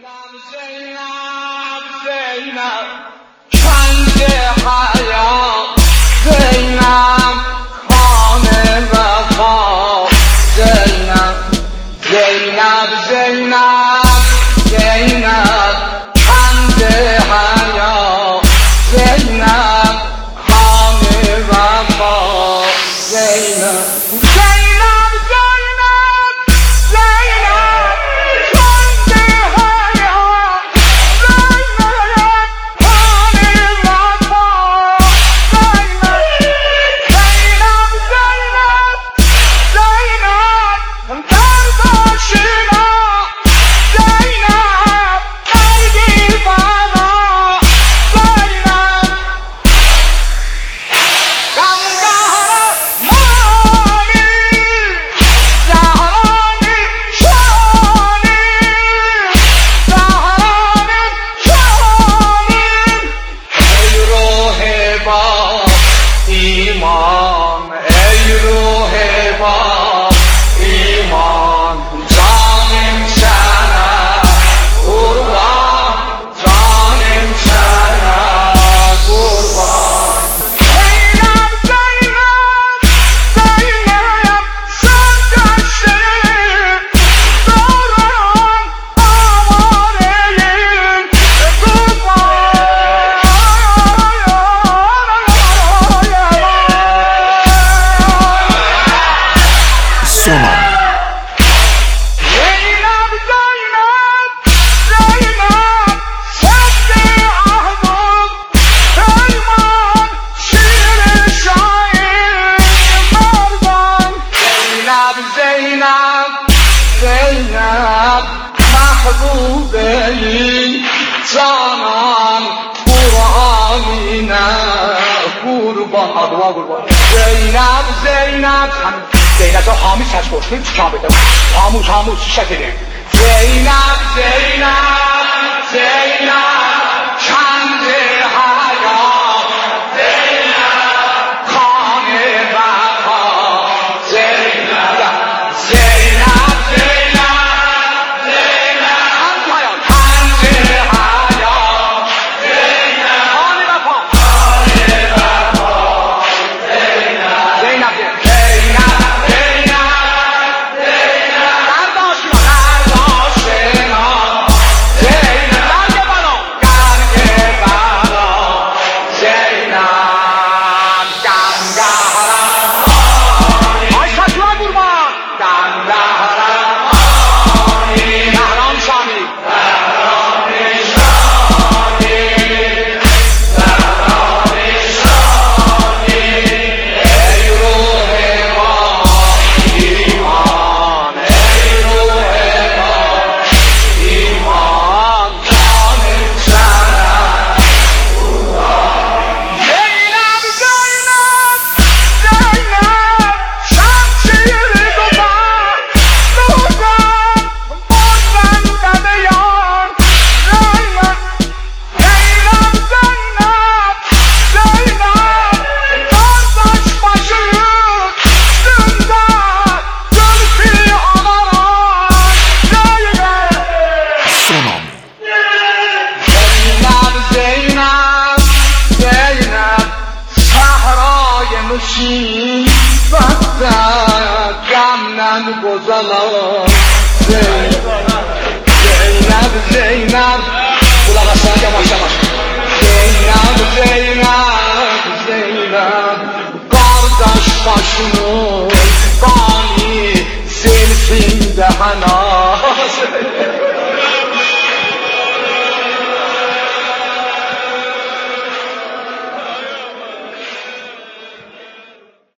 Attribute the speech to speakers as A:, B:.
A: زینب زینب کنز حیا زینب خانه وفا زینب زینب زینب زینب کنز حیا زینب خانه وفا زینب ایمان ای روح با ایمان جانم شنه قربان جانم شنه قربان زینب زینب زینب سرگشته دارم آواره‌ایم زینب محبوبه ای جانان قرآنینه قربان آدوا قربان زینب زینب زینب تو حامی سش باشیم چکا بده حاموش چی شکلی زینب زینب زینب کنز حیا زینب خانه وفا زینب زینب گمنن گذلان زینب زینب قلق اصلا یواش یواش زینب زینب زینب قاردش باشونو قانی زلفین دهنا